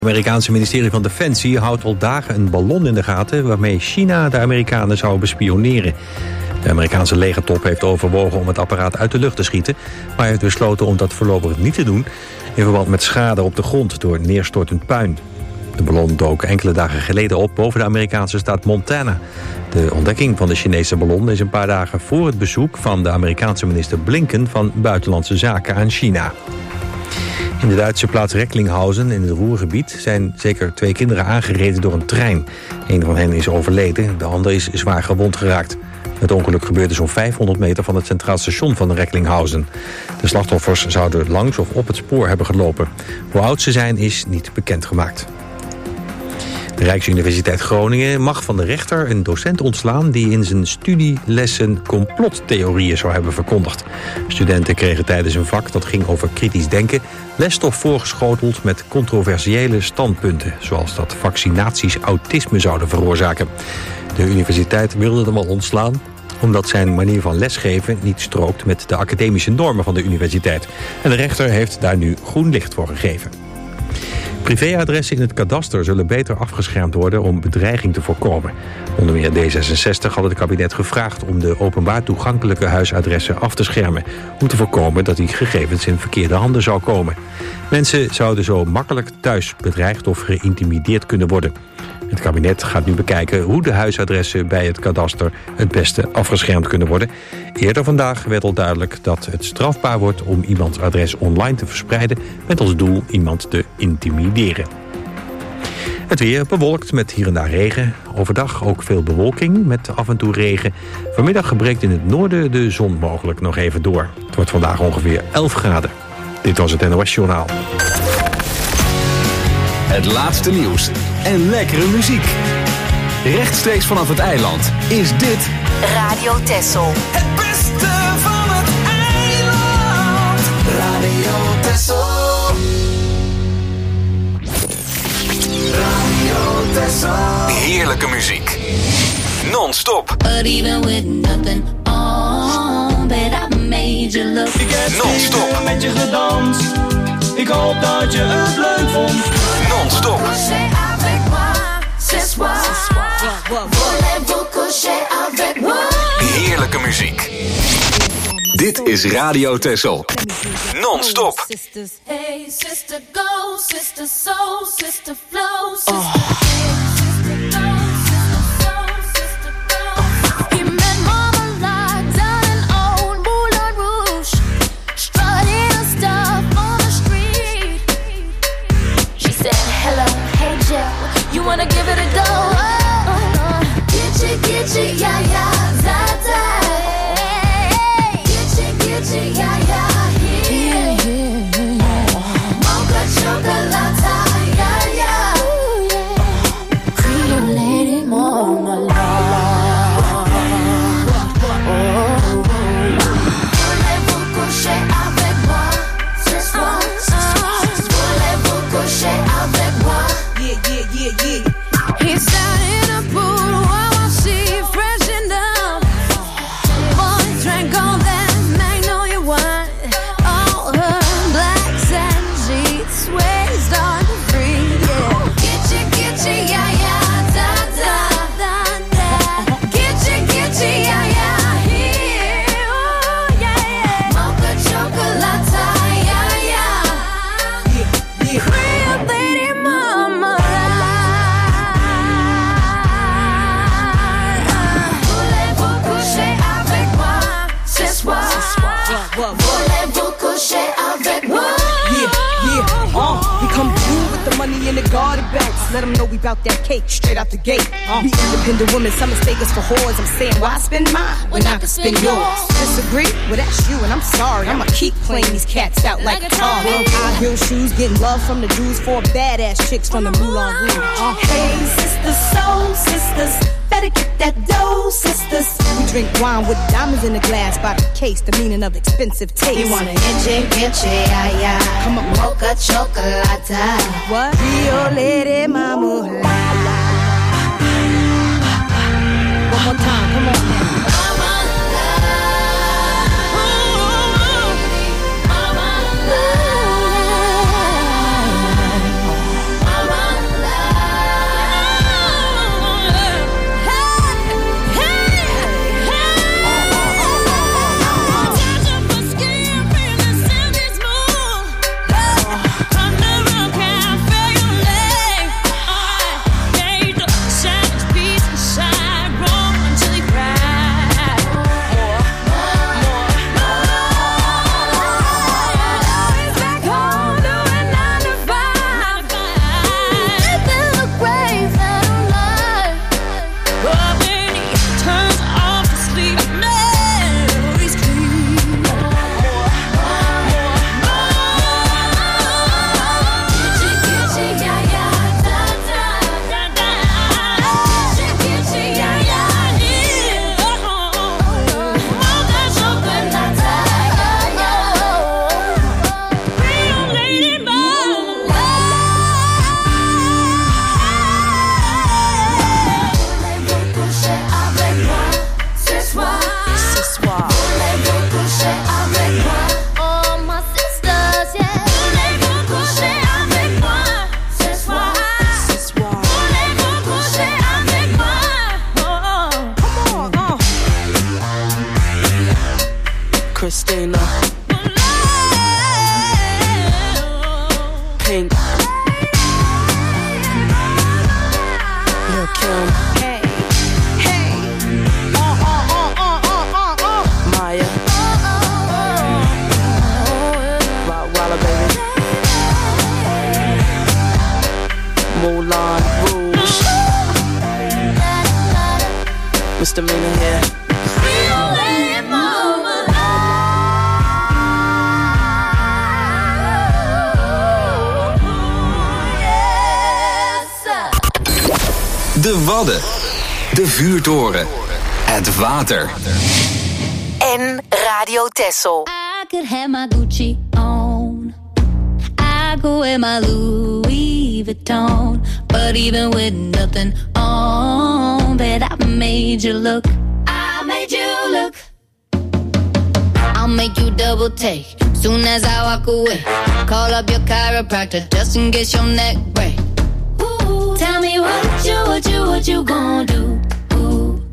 Het Amerikaanse ministerie van Defensie houdt al dagen een ballon in de gaten waarmee China de Amerikanen zou bespioneren. De Amerikaanse legertop heeft overwogen om het apparaat uit de lucht te schieten, maar heeft besloten om dat voorlopig niet te doen in verband met schade op de grond door neerstortend puin. De ballon dook enkele dagen geleden op boven de Amerikaanse staat Montana. De ontdekking van de Chinese ballon is een paar dagen voor het bezoek van de Amerikaanse minister Blinken van Buitenlandse Zaken aan China. In de Duitse plaats Recklinghausen in het Ruhrgebied zijn zeker 2 kinderen aangereden door een trein. Een van hen is overleden, de ander is zwaar gewond geraakt. Het ongeluk gebeurde zo'n 500 meter van het centraal station van Recklinghausen. De slachtoffers zouden langs of op het spoor hebben gelopen. Hoe oud ze zijn is niet bekendgemaakt. De Rijksuniversiteit Groningen mag van de rechter een docent ontslaan die in zijn studielessen complottheorieën zou hebben verkondigd. Studenten kregen tijdens een vak dat ging over kritisch denken lesstof voorgeschoteld met controversiële standpunten, zoals dat vaccinaties autisme zouden veroorzaken. De universiteit wilde hem al ontslaan omdat zijn manier van lesgeven niet strookt met de academische normen van de universiteit. En de rechter heeft daar nu groen licht voor gegeven. Privéadressen in het kadaster zullen beter afgeschermd worden om bedreiging te voorkomen. Onder meer D66 had het kabinet gevraagd om de openbaar toegankelijke huisadressen af te schermen, om te voorkomen dat die gegevens in verkeerde handen zou komen. Mensen zouden zo makkelijk thuis bedreigd of geïntimideerd kunnen worden. Het kabinet gaat nu bekijken hoe de huisadressen bij het kadaster het beste afgeschermd kunnen worden. Eerder vandaag werd al duidelijk dat het strafbaar wordt om iemands adres online te verspreiden met als doel iemand te intimideren. Het weer bewolkt met hier en daar regen. Overdag ook veel bewolking met af en toe regen. Vanmiddag breekt in het noorden de zon mogelijk nog even door. Het wordt vandaag ongeveer 11 graden. Dit was het NOS Journaal. Het laatste nieuws en lekkere muziek. Rechtstreeks vanaf het eiland is dit Radio Texel. Het beste van het eiland. Radio Texel. Radio Texel. heerlijke muziek. Non-stop. But even with nothing on, bet I made you look. Ik heb Non-stop. met je gedanst. Ik hoop dat je het leuk vond. Non-stop. Heerlijke muziek. Dit is Radio Texel. Non-stop. Hey, sister, go, sister, soul, sister, flow, sister. You wanna give it a go? Get you, yeah, yeah, za-za. Get you, yeah, yeah, here. Mocha chocolate, yeah, yeah. Cream lady, mama, voulez-vous coucher avec moi ce soir? Voulez-vous coucher avec moi? Yeah. He's down in a pool while she freshened up. Boy drank all that magnolia wine. All her blacks and sheets waist on free. Yeah. Get you, yeah, yeah, da. Get you, yeah, yeah, here. Ooh, yeah. Mocha chocolate, yeah. Cream lady mama. Voulez-vous coucher avec moi? We come through with the money in the garden bags. Let them know we bout that cake straight out the gate. We independent women, some mistake us for whores. I'm saying, why spend mine when I can spend yours? Disagree? Well, that's you, and I'm sorry. I'ma keep playing these cats out like a tar. High heel shoes, getting love from the Jews. 4 badass chicks from the Moulin Rouge. Hey, sisters, soul sisters, better get that dough, sisters. We drink wine with diamonds in the glass by the case, the meaning of expensive taste. You wanna get you, yeah. Come on. Mocha chocolate. What? Rio Lady Mama. One more time, come on now. Mama, Moulin Rouge. Mr. Mina here. De Wadden, de vuurtoren, het water. En Radio Texel. I could have my Gucci on. I go wear my Louis Vuitton. But even with nothing on, bet I made you look. I made you look. I'll make you double take soon as I walk away. Call up your chiropractor just in case your neck break. Ooh, tell me what you gonna do? Ooh.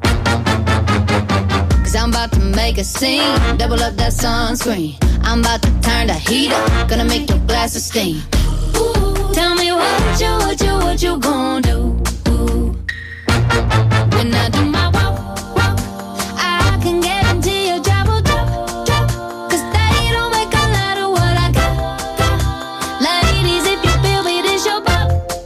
'Cause I'm about to make a scene, double up that sunscreen. I'm about to turn the heat up, gonna make your glasses steam. Ooh, tell me what you gonna do? Ooh. When I do my walk, I can guarantee your job will drop. 'Cause they don't make a lot of what I got. Ladies, if you feel me, this your pop.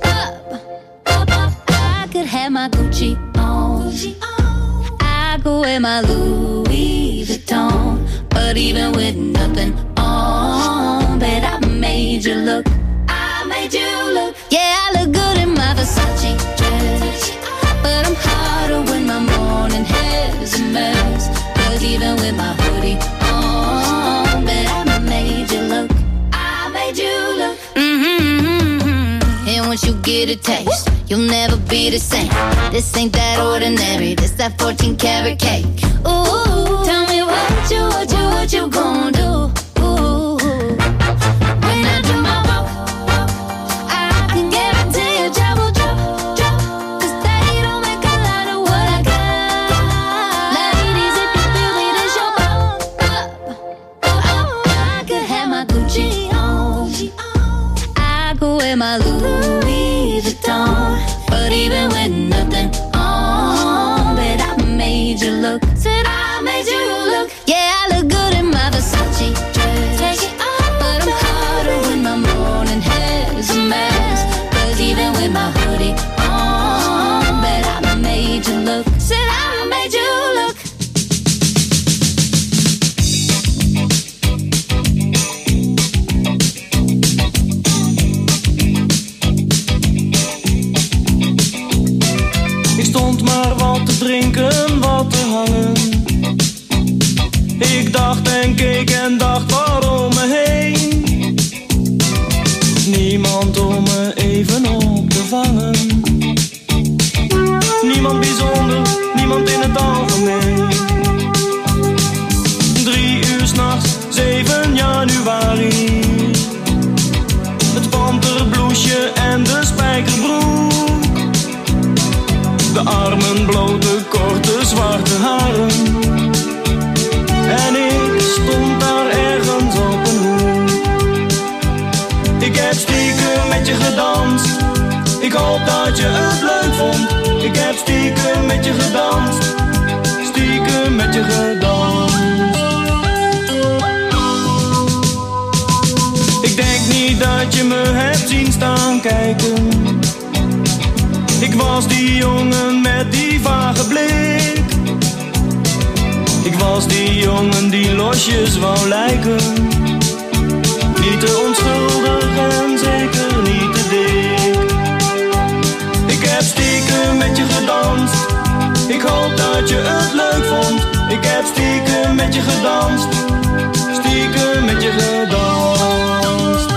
I could have my Gucci on. I go wear my Louis Vuitton. But even with nothing on, bet I made you look. I made you look. Yeah, I look good in my Versace dress. But I'm hotter when my morning hair's a mess. 'Cause even with my hoodie on, bet I made you look. I made you look. And once you get a taste, you'll never be the same. This ain't that ordinary, this that 14 karat cake. Ooh, tell me what you gonna do? Ooh, when I do my walk, I can guarantee your job will drop. 'Cause they don't make a lot of what I got. Ladies, if you feel me, this your pop. I could have my Gucci on. I go wear my Louis Vuitton. But even with nothing on, bet I made you look. Said I made you look. Yeah, I look good in my Versace dress. Take it off, but I'm hotter when my morning hair's a mess. 'Cause even with my hoodie on, bet I made you look. Said I made you look. Stond maar wat te drinken, wat te hangen. Ik dacht en keek en dacht waarom me heen. Niemand om me even op te vangen. Niemand bijzonder, niemand in het algemeen. 3 uur 's nachts, 7 januari. Het panterbloesje en de spijkerbroek. De armen blote, korte, zwarte haren. En ik stond daar ergens op een hoek. Ik heb stiekem met je gedanst. Ik hoop dat je het leuk vond. Ik heb stiekem met je gedanst. Stiekem met je gedanst. Ik denk niet dat je me hebt zien staan kijken. Ik was die jongen met die vage blik. Ik was die jongen die losjes wou lijken. Niet te onschuldig en zeker niet te dik. Ik heb stiekem met je gedanst. Ik hoop dat je het leuk vond. Ik heb stiekem met je gedanst. Stiekem met je gedanst.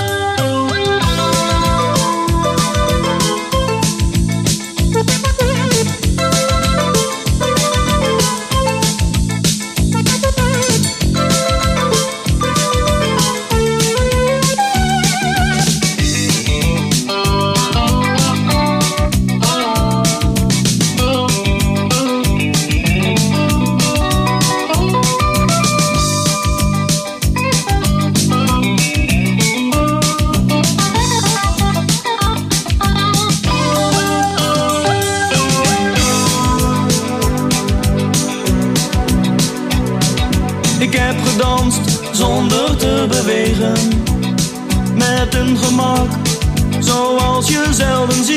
Zonder te bewegen, met een gemak zoals je zelden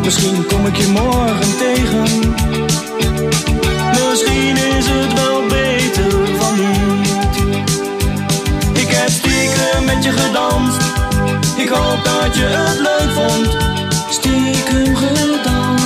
Misschien kom ik je morgen tegen. Misschien is het wel beter van niet. Ik heb stiekem met je gedanst. Ik hoop dat je het leuk vond. Stiekem gedanst.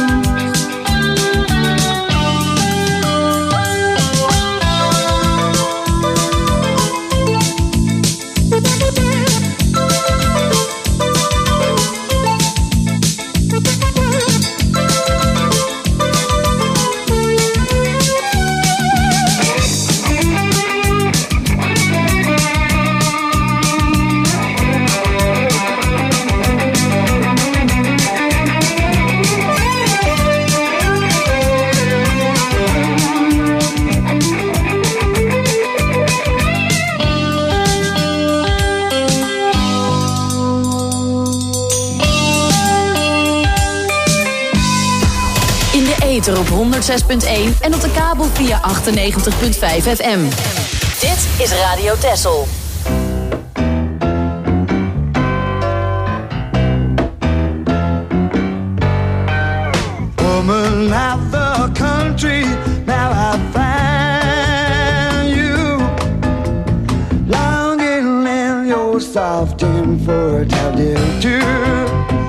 Op 106.1 en op de kabel via 98.5 FM. Dit is Radio Texel. Woman of the country, now I find you longing in your soft and fertile too.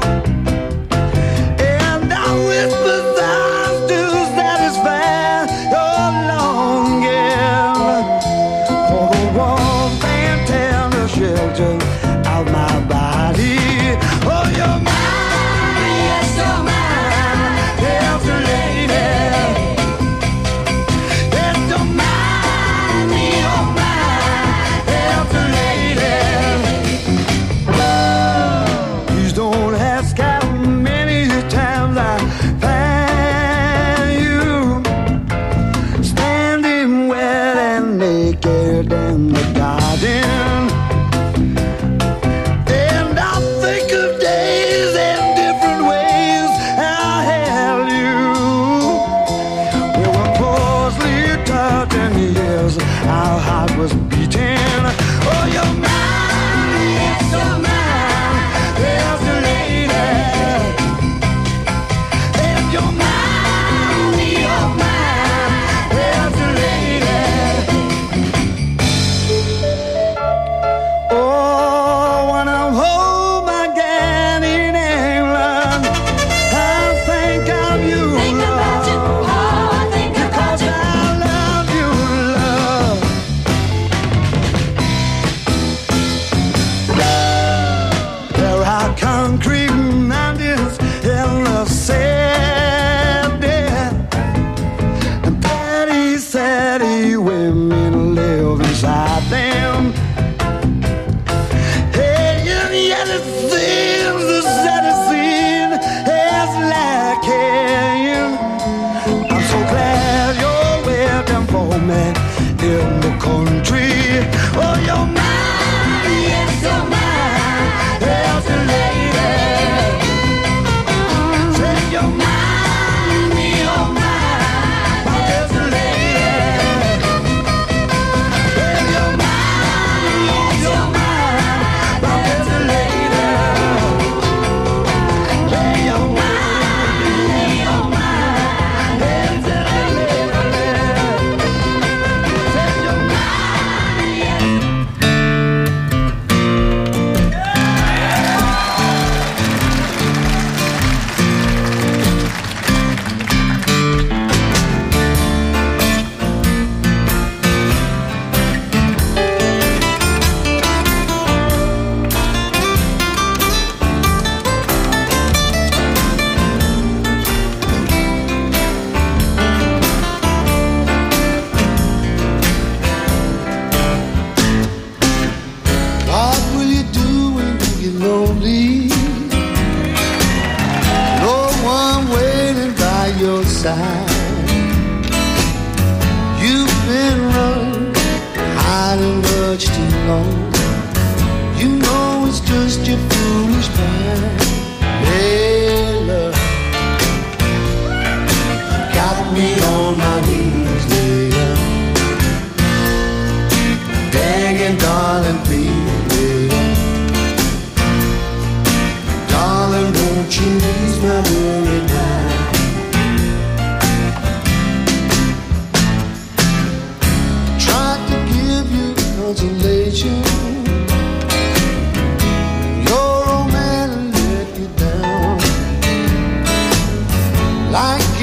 Darling, please, darling, won't you ease my worry?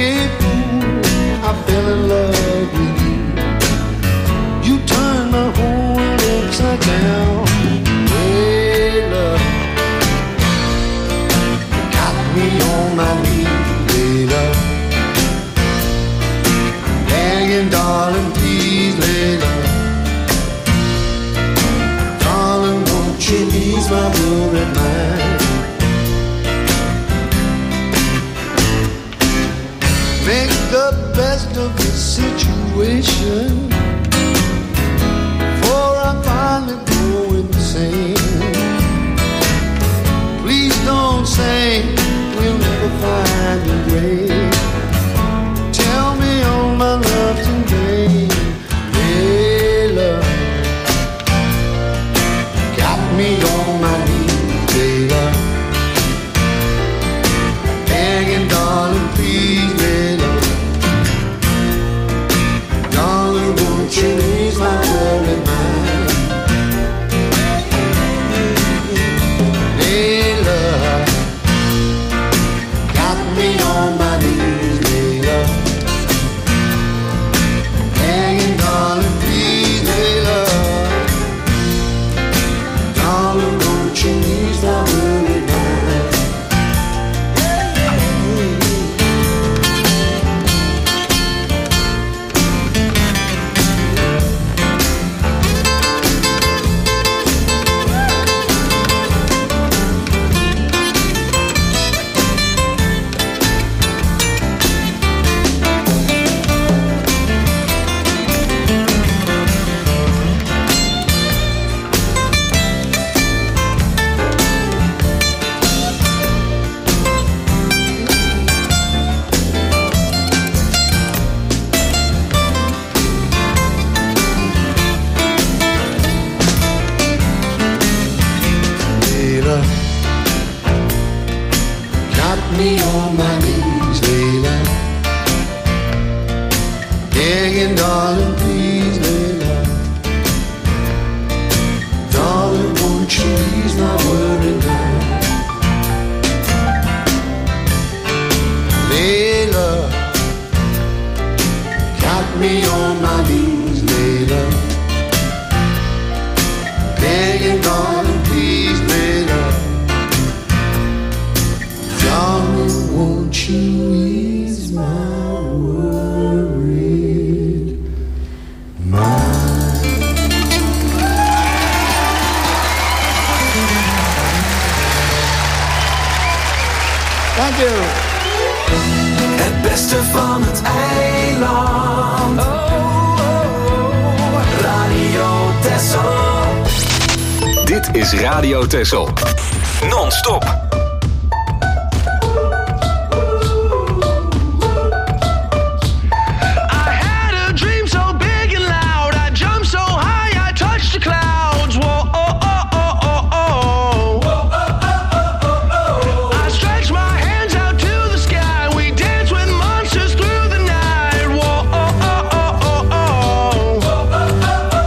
Hey fool, I fell in love with you. You turned my whole world upside down. Hey love, got me on my knees, hey love, begging, darling, please, hey love, darling, won't you ease my worried mind? Make the best of the situation, for I finally go insane. Please don't say we'll never find a way. Tell me all my love's in vain. Hey love, got me on my knees, hey love, begging, darling, please, hey love, darling, won't you ease my worried mind? Hey love, got me on my knees, hey love, begging, darling, please, hey love, darling, won't you ease my worried mind? Layla, got me on my knees, Layla, begging, darling, please, Layla, darling, won't you ease my worried mind? Layla, got me on my knees, Layla, begging, darling, please, Layla, darling, won't you ease my worried mind? Thank you. Het beste van het eiland. Radio Texel. Dit is Radio Texel. Non-stop.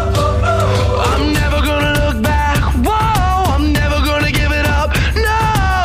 I'm never gonna look back. Whoa, I'm never gonna give it up. No.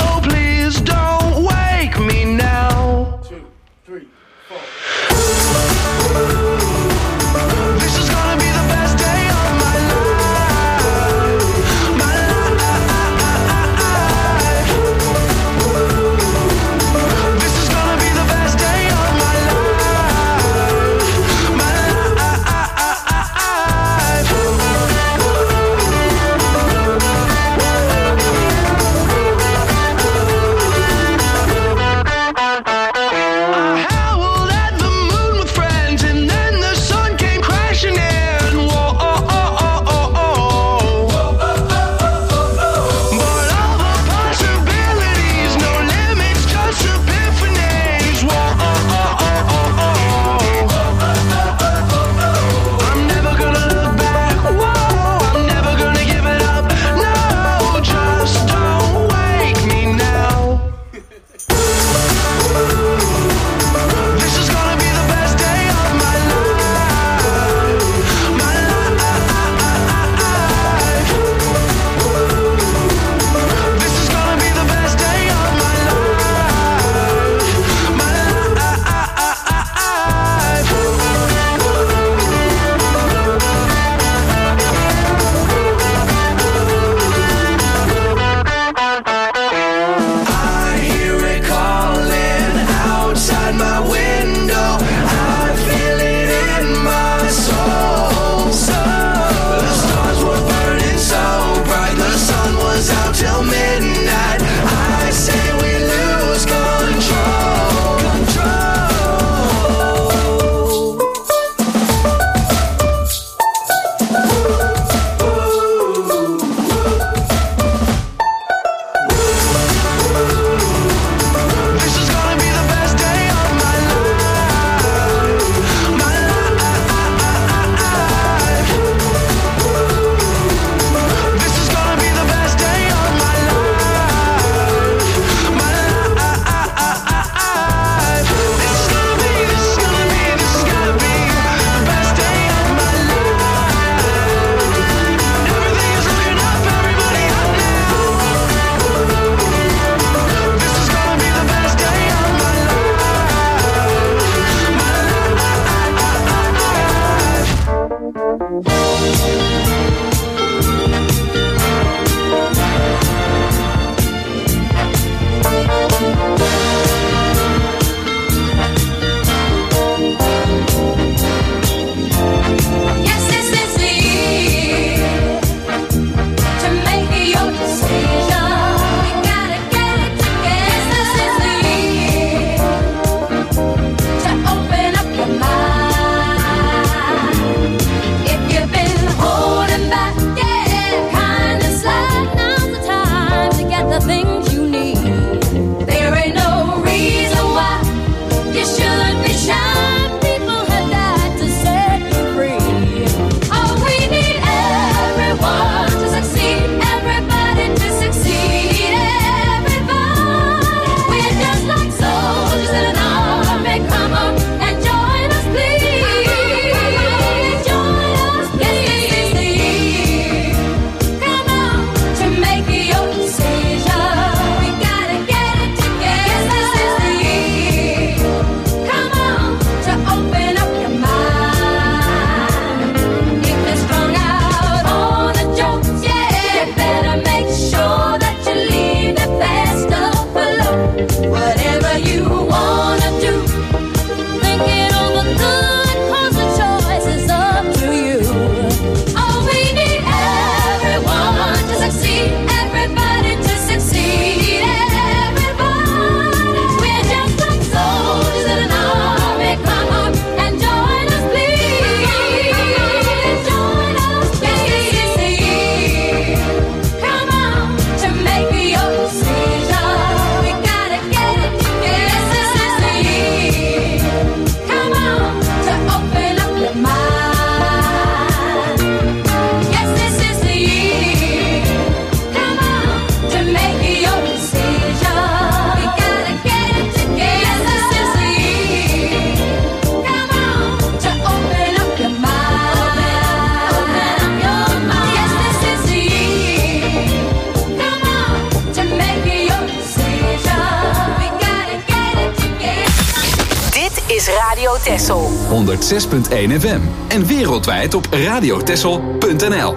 Radio Texel. 106.1 FM. En wereldwijd op radiotexel.nl.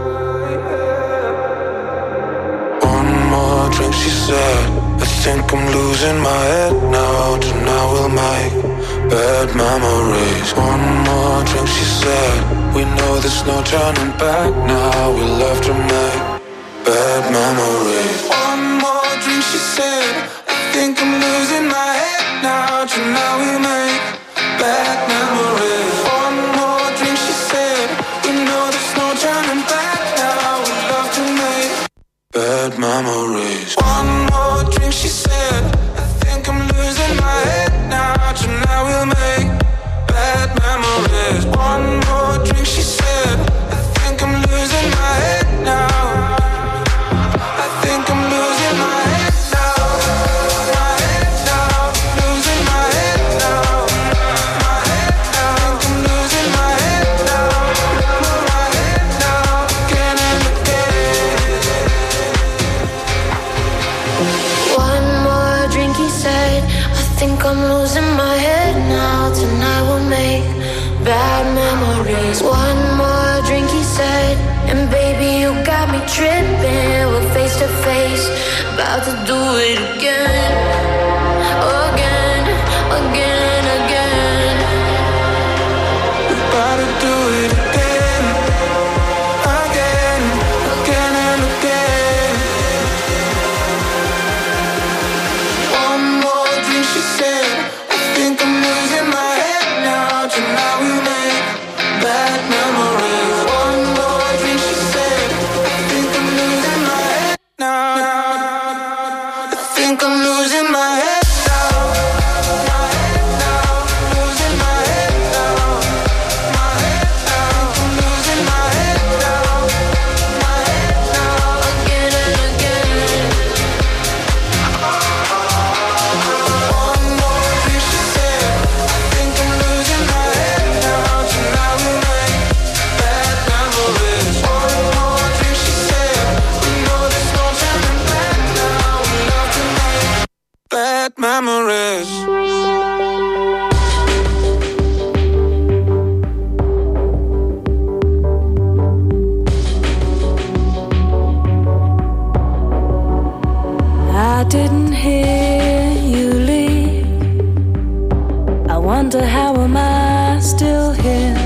One more drink, she said. I think I'm losing my head now. Tonight we'll make bad memories. One more drink, she said. We know there's no turning back now. We'll have to make bad memories. One more drink, she said. I think I'm losing my head now. Tonight we'll make bad memories. One more drink, she said. We know there's no turning back now. We'll have to make bad memories. One more drink, she said. I think I'm losing my head now. Tonight we'll make bad memories. One more drink, she said. I think I'm losing my head now. I think I'm losing my head now. My head now. Losing my head now. My head now. I think I'm losing my head now. My head now. Again and again. One more drink, he said. I think I'm losing my head now. Tonight we'll make bad memories. One more drink, he said. And baby, you got me tripping. We're face to face, about to do it again. Again, again, again. We're about to do it again. Again, again and again. One more drink, she said. I think I'm losing my head now. Tonight we make bad memories. One more drink, she said. I think I'm losing my head now. I think I'm losing my head now. My head now. Losing my head now. My head now. I'm losing my head now. My head now. Again and again. One more drink, she said. I think I'm losing my head now. Tonight we make bad memories. One more drink, she said. We know there's no turning back now. We love to make bad memories. I didn't hear you leave. I wonder how am I still here?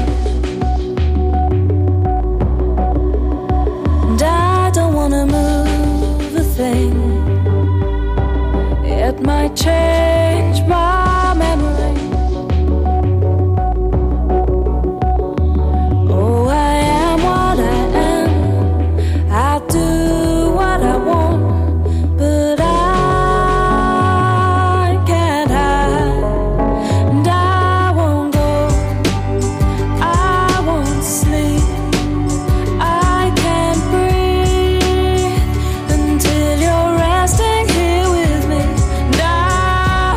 And I don't wanna move a thing. It might change my memory. Oh, I am what I am. I do what I want. But I can't hide, and I won't go, I won't sleep, I can't breathe until you're resting here with me. And I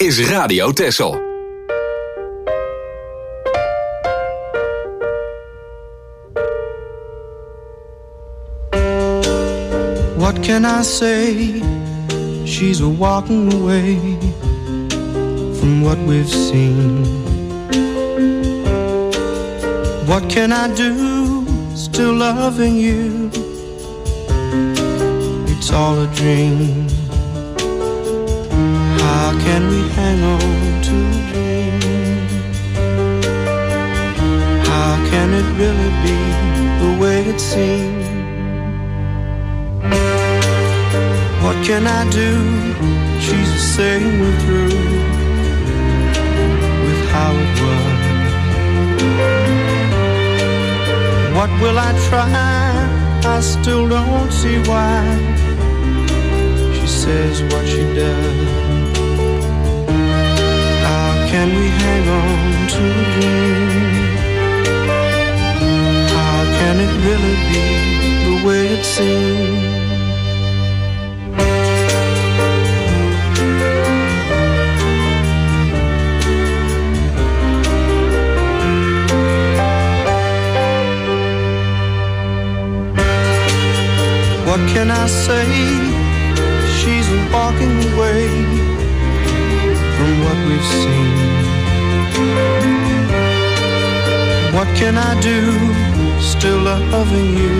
is Radio Texel. What can I say? She's a walking away from what we've seen. What can I do? Still loving you. It's all a dream. How can we hang on to a dream? How can it really be the way it seems? What can I do? She's just saying we're through with how it was. What will I try? I still don't see why she says what she does. How can we hang on to a dream? How can it really be the way it seems? What can I say? She's walking away from what we've seen. What can I do? Still loving you.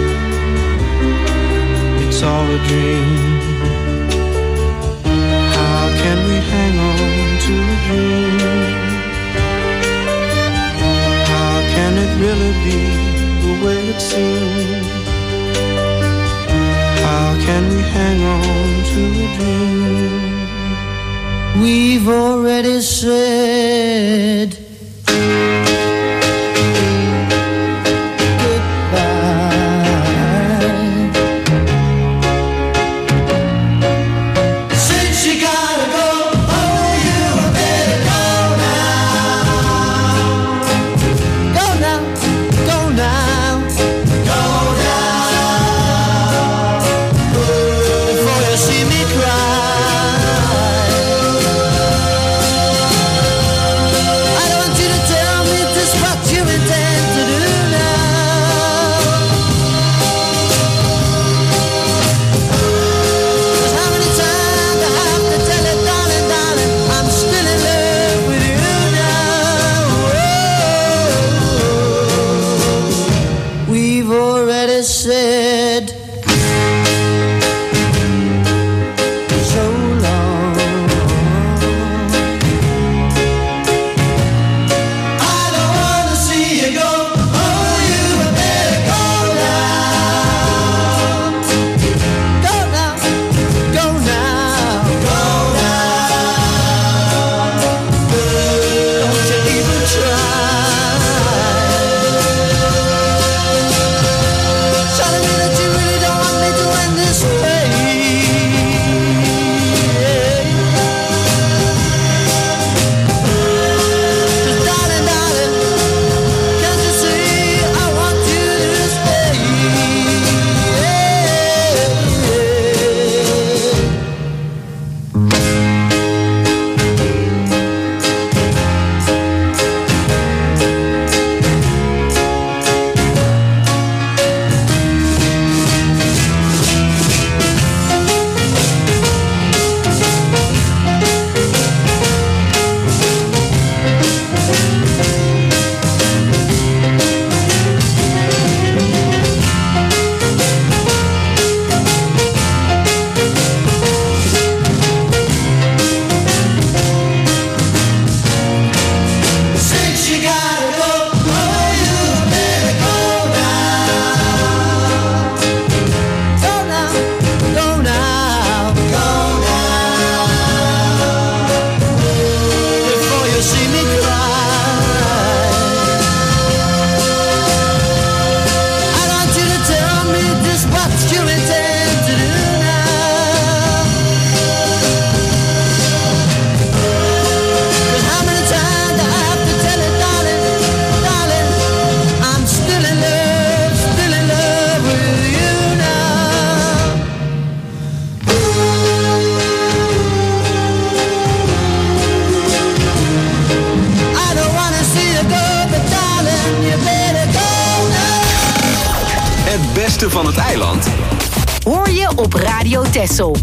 It's all a dream. How can we hang on to a dream? How can it really be the way it seems? How can we hang on to a dream? We've already said try. Try to mean that you really van het eiland hoor je op Radio Texel.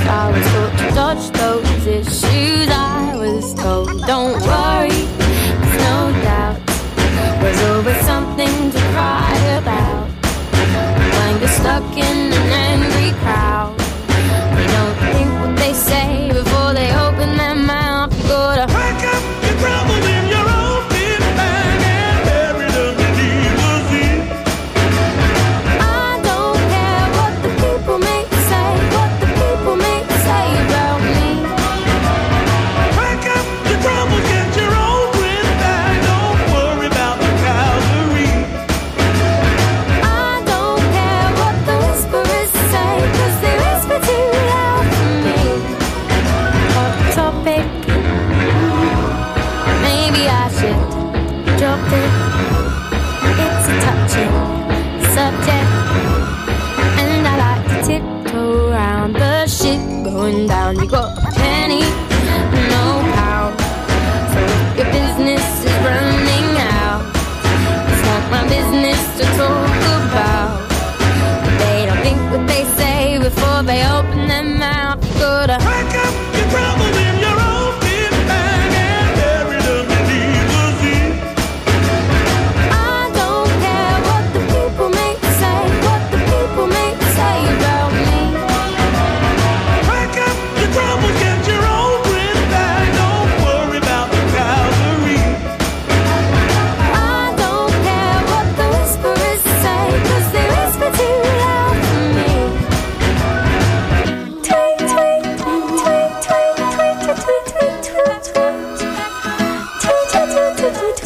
dodge those issues. I was told, don't worry, 'cause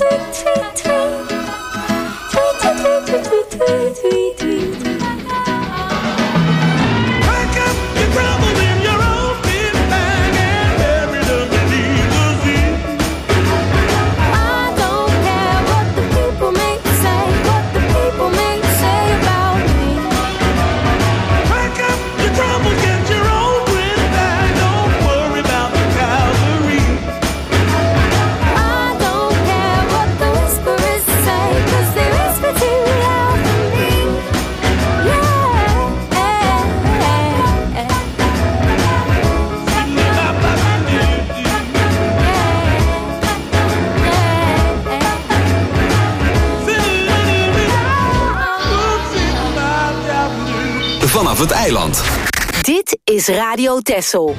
Vanaf het eiland. Dit is Radio Texel.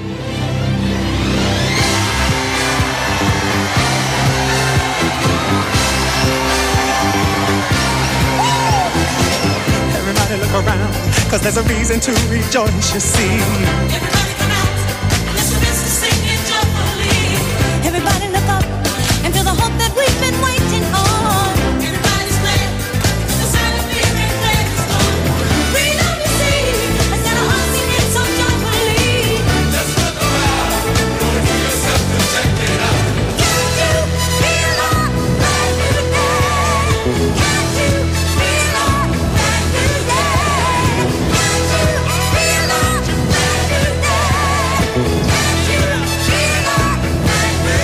Everybody look around, 'cause there's a reason to rejoice, you see. Everybody come out, let's begin to sing it joyfully. Everybody look up and feel the hope that we've been waiting on. Everybody's glad, the sound of fear and glad is gone. Freedom you see, let's get our hearts singing so joyfully. Let's look around, go to yourself and check it out. Can't you feel our brand new day? Can't you feel our brand new day? Can't you feel our brand new day? Can't you feel our brand new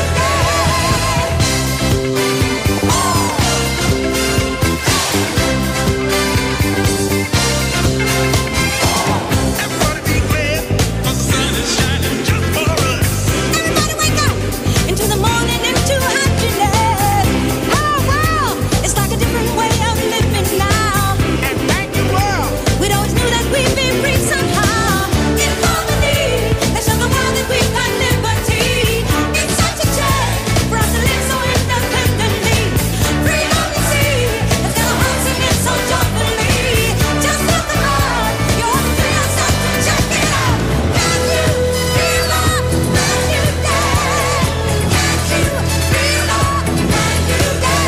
into the morning, into happiness. Oh, wow, it's like a different way of living now. And thank you, world. We always knew that we'd be free somehow. In harmony, let's show the world that we've got liberty. It's such a change for us to live so independently. Freedom you see, let's get our hearts singing so joyfully. Just look around, you ought to feel yourself to check it out. Can't you feel our brand new day? Can't you feel our brand new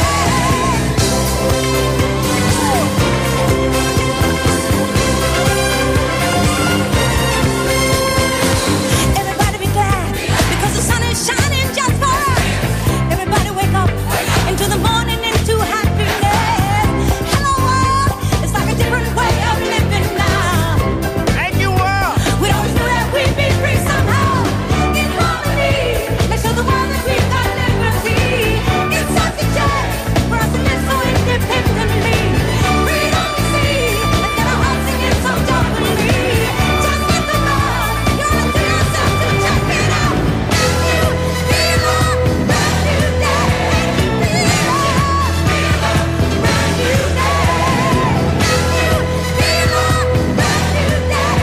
Everybody be glad, because the sun is shining just for us. Everybody wake up into the morning, into happiness. Hello world, it's like a different way of living now. Thank you world. We always knew that we'd be free somehow. In harmony, let's show the world that we've got liberty. It's such a change for us to live so independently. Freedom you see, let's get our hearts singing so joyfully. Just look around, you ought to feel yourself to check it out. Can't you feel our brand new day? Feel our brand new day. Can't you feel our brand new day?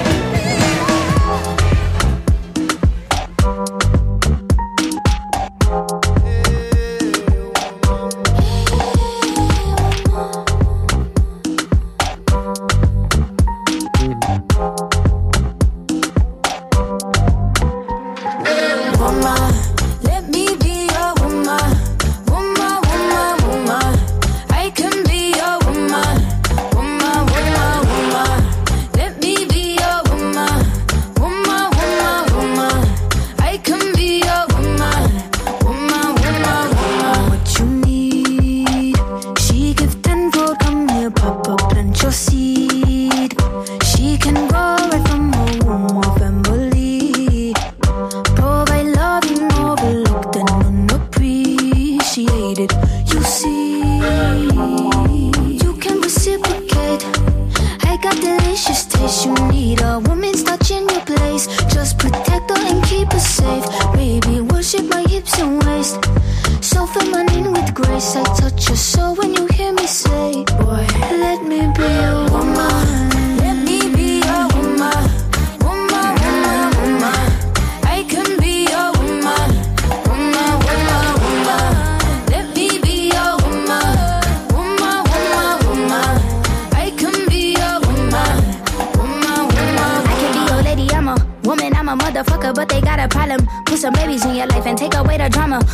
Woman, let me be your woman. Woman, woman, woman. I can be your woman. Woman, woman, woman. Let me be your woman. Woman, woman, woman. I can be your woman. Woman, woman, woman. What you need, she give tenfold. Come here, Papa, plant your seed. She can grow right from her womb of family. Provide loving, overlooked and unappreciated. You see, you can reciprocate. I got delicious taste. You need a woman's touch in your place. Just protect her and keep her safe. Baby, worship my hips and waist. So feminine with grace. I touch your soul when you hear me say, boy, let me be your woman. Let me be your woman. Woman, woman, woman. I can be your woman. Woman, woman, woman. Let me be your woman. Woman, woman, woman. I can be your woman. Woman, woman, I can be your lady, I'm a woman, I'm a motherfucker, but they got a problem. Put some babies in your life and take away the drama. Put the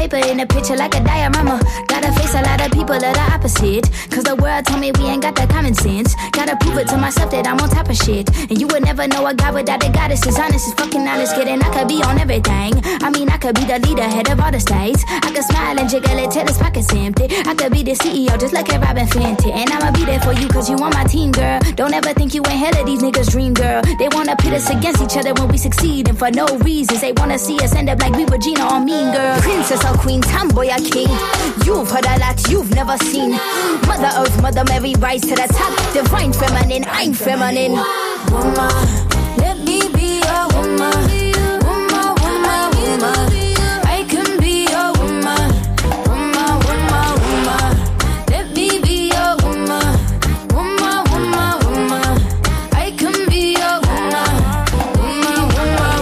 paper in a picture like a diorama. Gotta face a lot of people that are opposite. Cause the world told me we ain't got that common sense. Gotta prove it to myself that I'm on top of shit. And you would never know a guy without a goddess. Is honest, is fucking honest, kidding. I could be on everything. I mean, I could be the leader, head of all the states. I could smile and jiggle it till his pockets empty. I could be the CEO, just like a Robin Fenty. And I'ma be there for you cause you on my team, girl. Don't ever think you ain't hell of these niggas' dream, girl. They wanna pit us against each other when we succeed. And for no reasons, they wanna see us end up like we were Gina or Mean Girl. Princess or queen, tomboy or king. You've heard a lot you've never seen. Mother Earth, Mother Mary, rise to the top. Divine feminine, I'm feminine. Woman, let me be a woman. Woman, woman, woman. I can be a woman. Woman, woman, woman. Let me be a woman. Woman, woman, woman. I can be a woman. Woman, woman,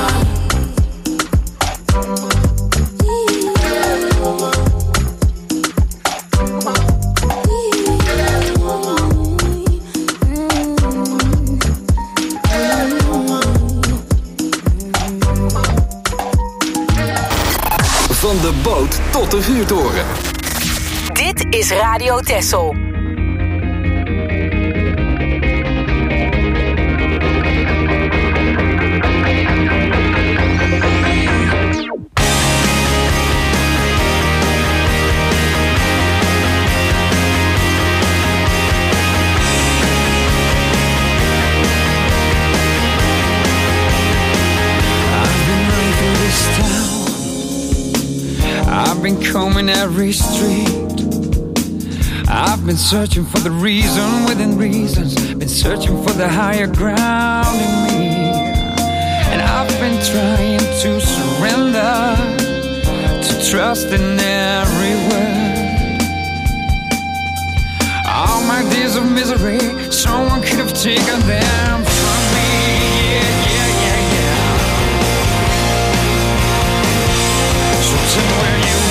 Van de boot tot de vuurtoren. Dit is Radio Texel. I've been combing every street. I've been searching for the reason within reasons. Been searching for the higher ground in me. And I've been trying to surrender, to trust in every word. All my days of misery, someone could have taken them from me. Yeah, yeah, yeah, yeah. So tell me where you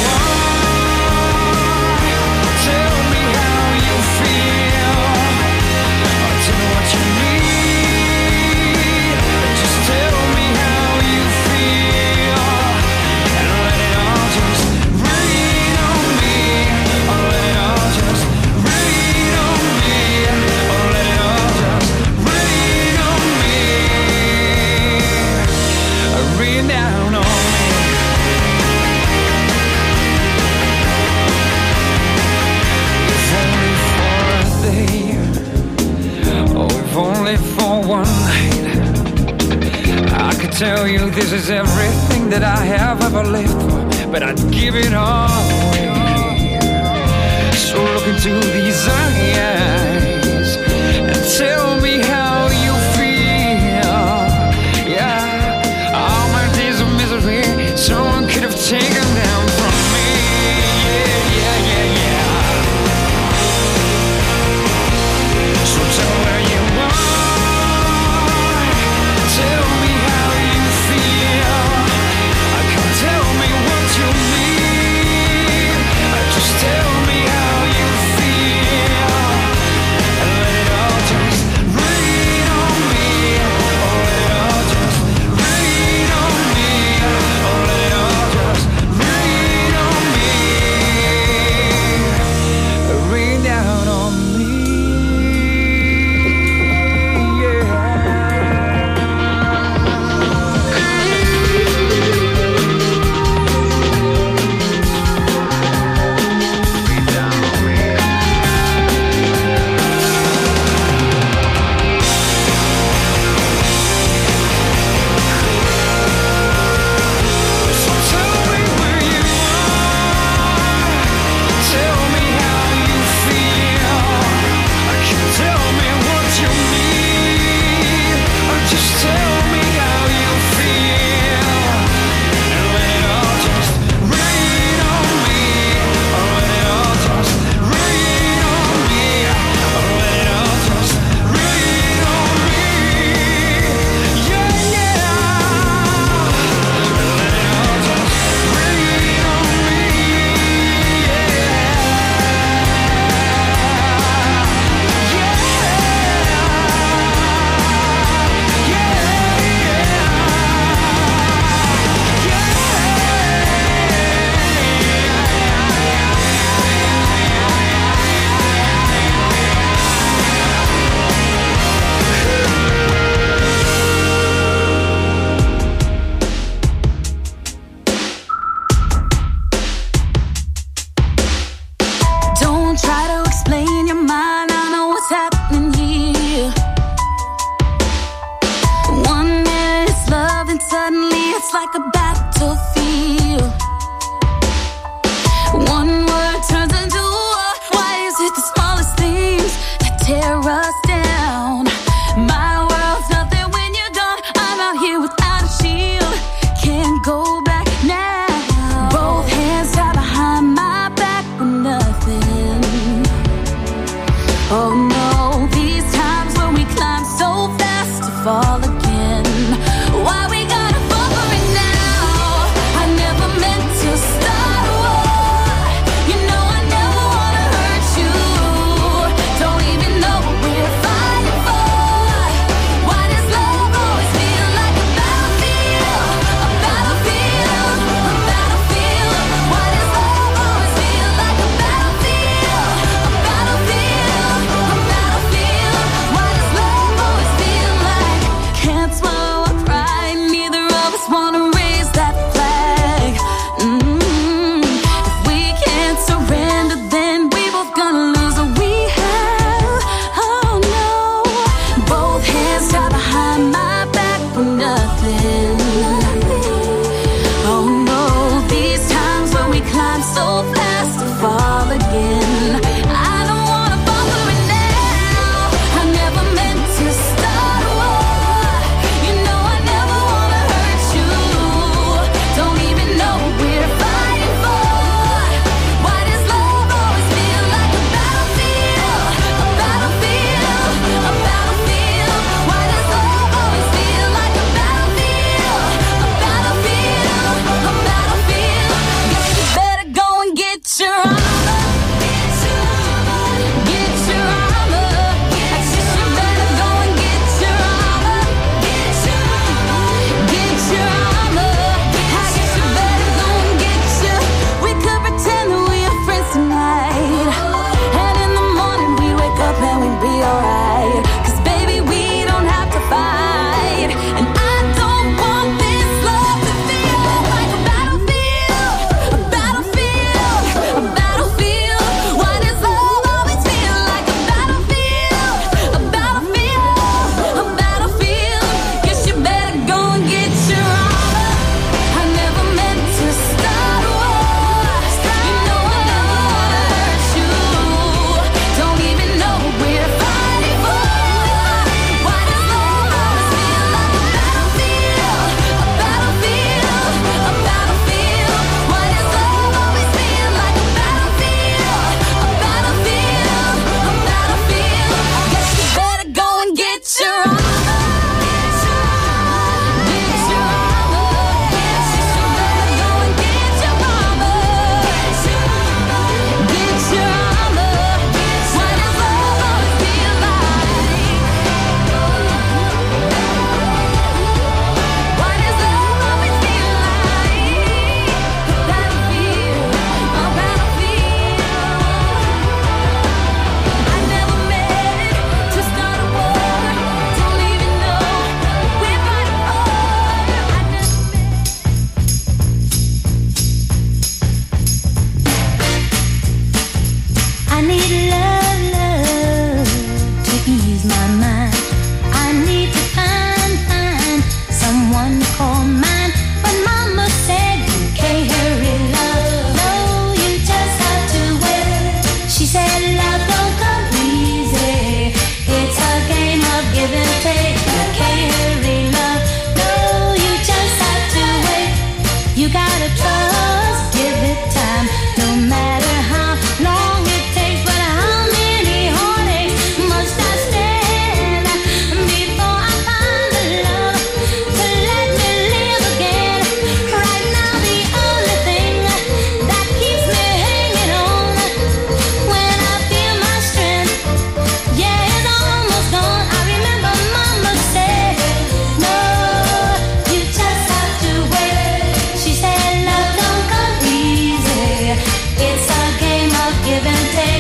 are. Tell me how you feel. Or tell me what you need. Just tell me how you feel. And let it all just rain on me. Or let it all just rain on me. Or let it all just rain on me. Rain down on me. If only for one night, I could tell you this is everything that I have ever lived for, but I'd give it all away. So look into these eyes and tell me how you feel. Yeah, all my days of misery, someone could have taken them from me. Yeah, yeah, yeah, yeah. So tell where you are. Tell me how you feel. Come tell me what you mean. Just tell me how you feel. Give and take.